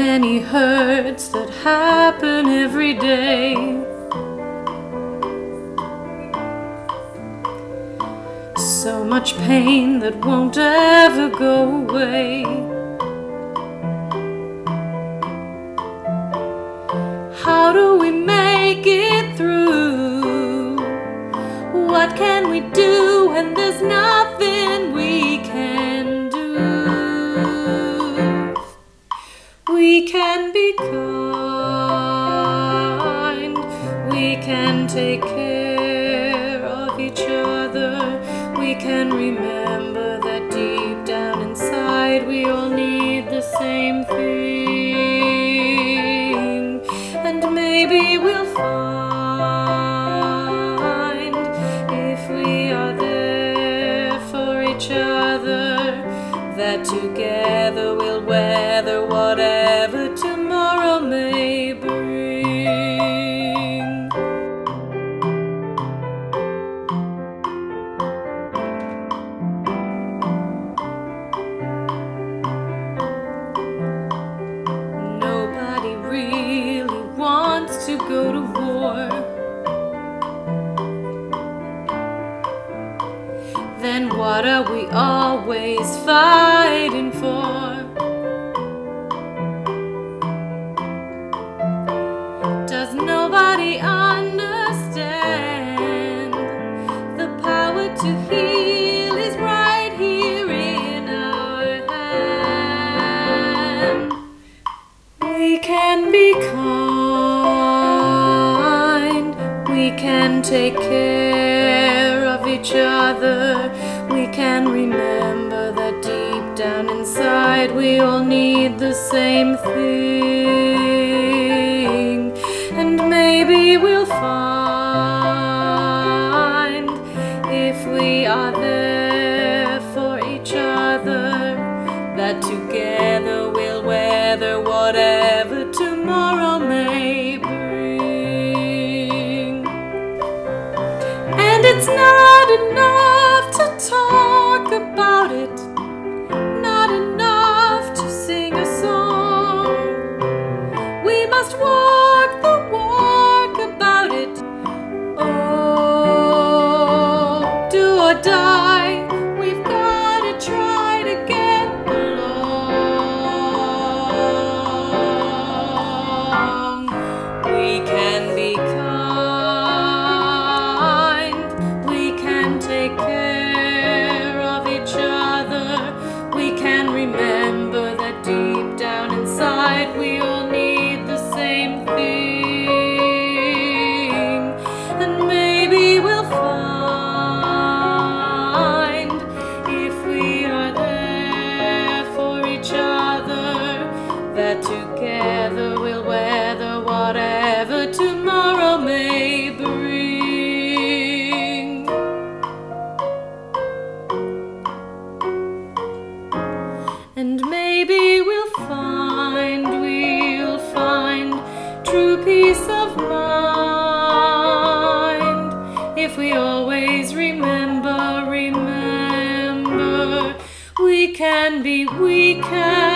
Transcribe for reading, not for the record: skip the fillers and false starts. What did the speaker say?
many hurts that happen every day. So much pain that won't ever go away. How do we make it through? What can we do when there's nothing we can do? We can be kind, we can take care of each other. We can remember that deep down inside we all need the same thing. And maybe we'll find, if we are there for each other, that together we'll weather whatever tomorrow may bring. Nobody really wants to go to war. Then what are we always fighting for? Does nobody understand? The power to heal is right here in our hand. We can be kind, we can take care of each other. We can remember that deep down inside we all need the same thing. And maybe we'll find, if we are there for each other, that together we'll weather whatever tomorrow may bring. And it's not enough to talk about it, not enough to sing a song. We must walk the walk about it. Oh, do or die, we've got to try to get along. We can be kind, we can take care of each other. We can remember that deep down inside we all need the same thing. And maybe we'll find, if we are there for each other, that together we'll weather whatever tomorrow may bring. And maybe we'll find true peace of mind, if we always remember, we can be, we can